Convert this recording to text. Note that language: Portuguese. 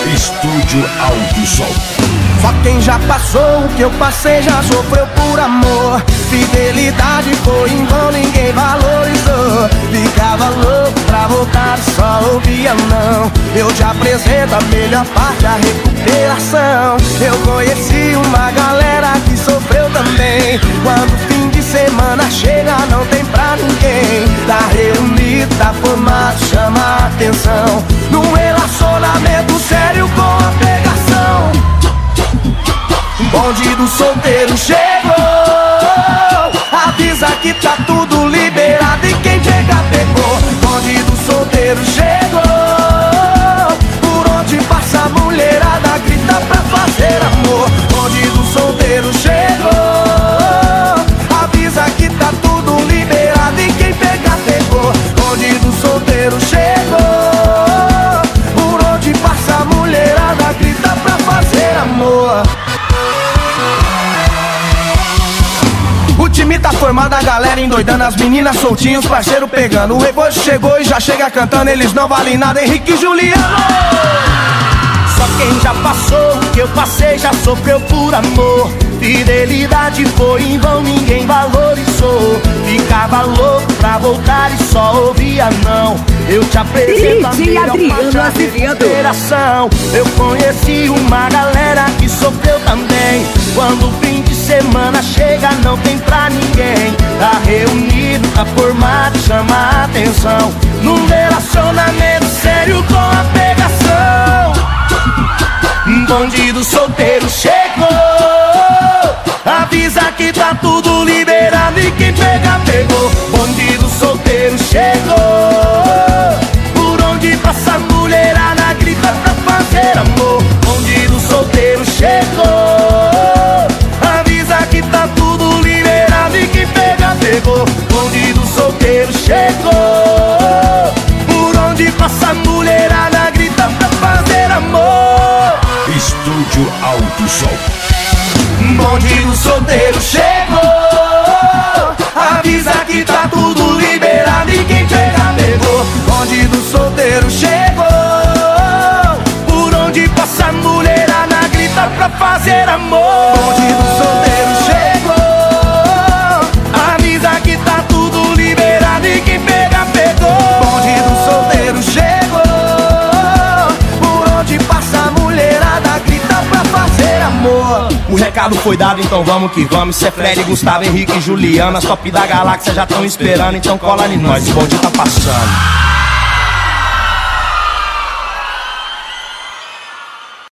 Estúdio Alto Som. Só quem já passou o que eu passei já sofreu por amor. Fidelidade foi em vão, ninguém valorizou. Ficava louco pra voltar, só ouvia não. Eu te apresento a melhor parte, a recuperação. Eu conheci uma galera que sofreu também. Quando o fim de semana chega, não tem pra ninguém. Tá reunido, tá formado, chama a atenção. Num relacionamento sério com a pegação. Bonde do solteiro chegou. Avisa que tá tudo liberado e quem chega pegou. Bonde do solteiro chegou. Por onde passa a mulherada grita pra fazer amor. Bonde do solteiro chegou. Avisa que tá tudo liberado e quem pega pegou. Bonde do solteiro chegou. Por onde passa a mulherada grita pra fazer amor. O time tá formado, a galera endoidando, as meninas soltinhas, os parceiros pegando. O Revojo chegou e já chega cantando, eles não valem nada, Henrique e Juliano. Só quem já passou o que eu passei já sofreu por amor. Fidelidade foi em vão, ninguém valorizou. Ficava louco pra voltar e só ouvia não. Eu te apresento a melhor parte, a recuperação. Eu conheci uma galera que sofreu também. Quando o fim de semana chega, não tem pra ninguém. Tá reunido, tá formado, chama a atenção. Num relacionamento sério com a pegação. Bandido solteiro chegou. Avisa que tá tudo liberado e quem pega pegou. Bandido solteiro chegou. Por onde passa a mulherada grita pra fazer amor. Bandido solteiro chegou. Avisa que tá tudo liberado e quem pega pegou. Bandido solteiro chegou. Por onde passa a mulherada grita pra fazer amor. Estúdio Alto Som. Bandido solteiro chegou. Avisa que tá tudo liberado e quem pega pegou. Bandido solteiro chegou. Por onde passa a mulherada grita pra fazer amor. Bandido solteiro chegou. Avisa que tá tudo liberado e quem pega pegou. Bandido solteiro chegou. Por onde passa a mulherada grita pra fazer amor. O recado foi dado, então vamos que vamos. Cê é Fred, Gustavo, Henrique e Juliana. As top da galáxia já tão esperando, então cola em nós, o bonde tá passando.